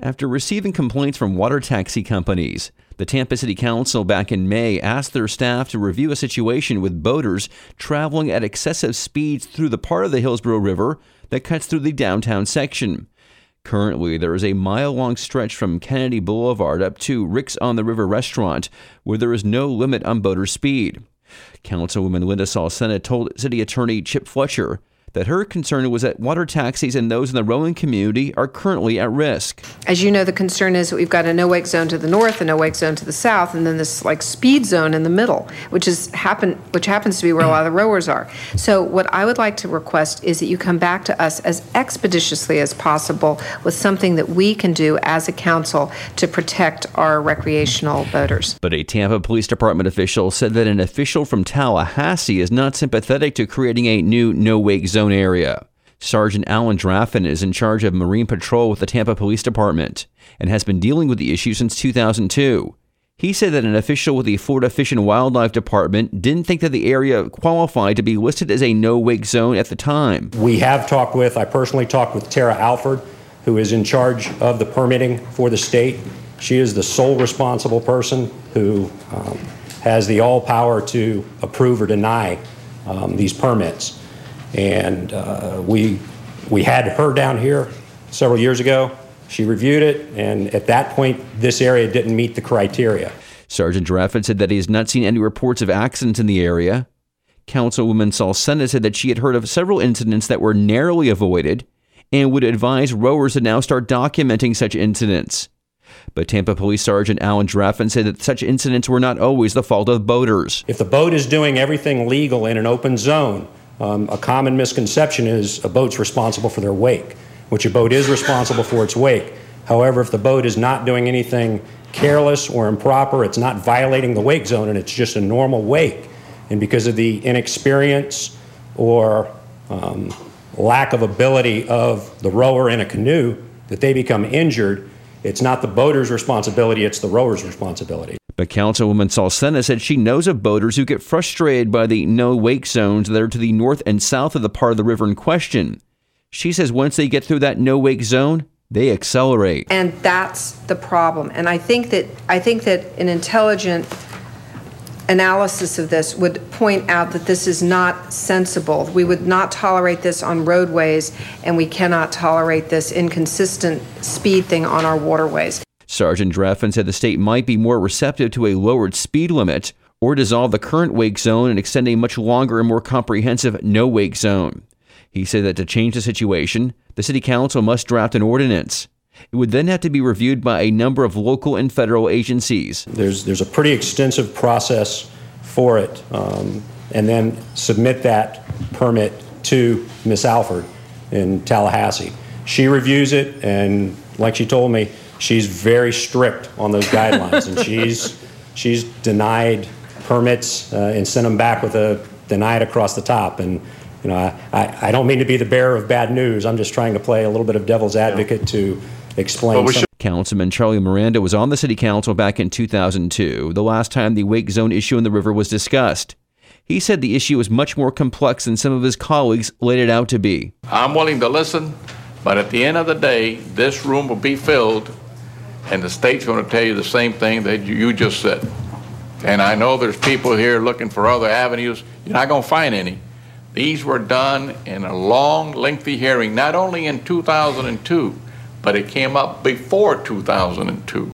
After receiving complaints from water taxi companies, the Tampa City Council back in May asked their staff to review a situation with boaters traveling at excessive speeds through the part of the Hillsborough River that cuts through the downtown section. Currently, there is a mile-long stretch from Kennedy Boulevard up to Rick's on the River restaurant where there is no limit on boater speed. Councilwoman Linda Salcena told City Attorney Chip Fletcher that her concern was that water taxis and those in the rowing community are currently at risk. As you know, the concern is that we've got a no-wake zone to the north, a no-wake zone to the south, and then this speed zone in the middle, which happens to be where a lot of the rowers are. So what I would like to request is that you come back to us as expeditiously as possible with something that we can do as a council to protect our recreational boaters. But a Tampa Police Department official said that an official from Tallahassee is not sympathetic to creating a new no-wake zone area. Sergeant Alan Draffin is in charge of Marine Patrol with the Tampa Police Department and has been dealing with the issue since 2002. He said that an official with the Florida Fish and Wildlife Department didn't think that the area qualified to be listed as a no-wake zone at the time. I personally talked with Tara Alford, who is in charge of the permitting for the state. She is the sole responsible person who has the all power to approve or deny these permits. And we had her down here several years ago. She reviewed it, and at that point, this area didn't meet the criteria. Sergeant Draffin said that he has not seen any reports of accidents in the area. Councilwoman Salcena said that she had heard of several incidents that were narrowly avoided and would advise rowers to now start documenting such incidents. But Tampa Police Sergeant Alan Draffin said that such incidents were not always the fault of boaters. If the boat is doing everything legal in an open zone, a common misconception is a boat's responsible for their wake, which a boat is responsible for its wake. However, if the boat is not doing anything careless or improper, it's not violating the wake zone and it's just a normal wake, and because of the inexperience or lack of ability of the rower in a canoe that they become injured, it's not the boater's responsibility, it's the rower's responsibility. But Councilwoman Salcena said she knows of boaters who get frustrated by the no-wake zones that are to the north and south of the part of the river in question. She says once they get through that no-wake zone, they accelerate. And that's the problem. And I think that an intelligent analysis of this would point out that this is not sensible. We would not tolerate this on roadways, and we cannot tolerate this inconsistent speed thing on our waterways. Sergeant Draffin said the state might be more receptive to a lowered speed limit or dissolve the current wake zone and extend a much longer and more comprehensive no-wake zone. He said that to change the situation, the City Council must draft an ordinance. It would then have to be reviewed by a number of local and federal agencies. There's a pretty extensive process for it, and then submit that permit to Miss Alford in Tallahassee. She reviews it, and like she told me, she's very strict on those guidelines, and she's denied permits and sent them back with a denied across the top. And you know, I don't mean to be the bearer of bad news. I'm just trying to play a little bit of devil's advocate to explain. Councilman Charlie Miranda was on the City Council back in 2002, the last time the wake zone issue in the river was discussed. He said the issue is much more complex than some of his colleagues laid it out to be. I'm willing to listen, but at the end of the day, this room will be filled, and the state's going to tell you the same thing that you just said. And I know there's people here looking for other avenues. You're not going to find any. These were done in a long, lengthy hearing, not only in 2002, but it came up before 2002.